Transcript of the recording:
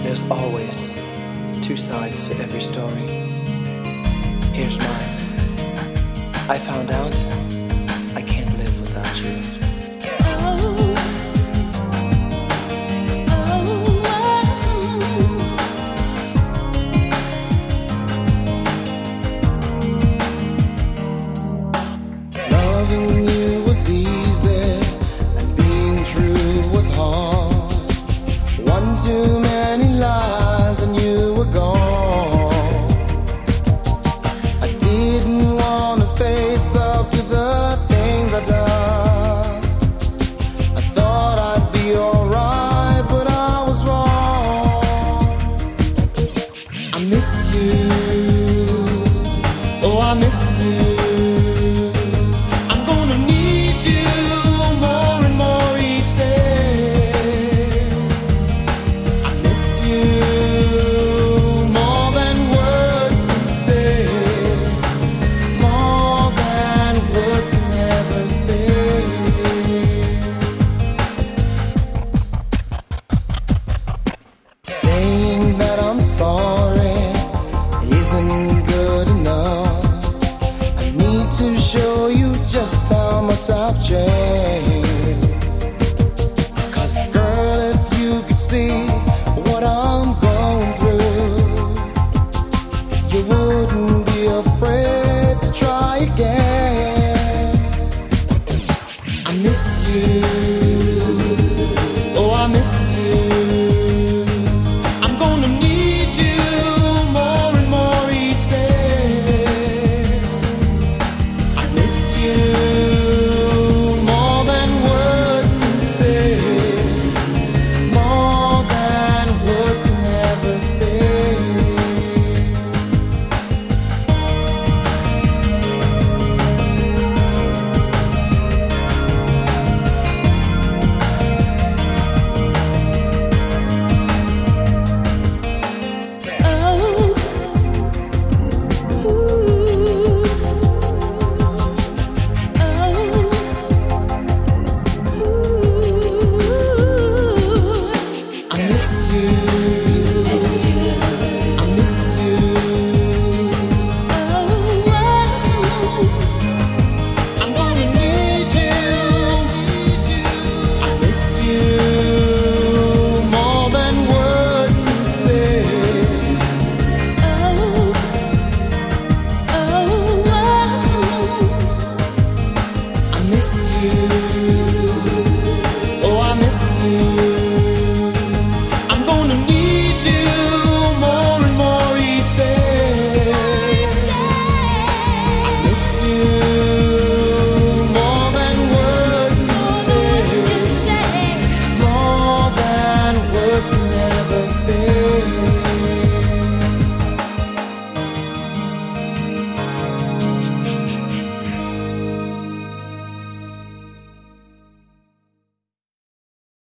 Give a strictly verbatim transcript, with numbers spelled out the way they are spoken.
There's always two sides to every story. Here's mine. I found out I can't live without you. Loving you was easy and being true was hard. One too many lies and you were gone. I didn't want to face up to the things I'd done. I thought I'd be alright, but I was wrong. I miss you. Oh, I miss you. Saying that I'm sorry isn't good enough. I need to show you just how much I've changed. 'Cause girl, if you could see what I'm going through, you wouldn't be afraid to try again. I miss you.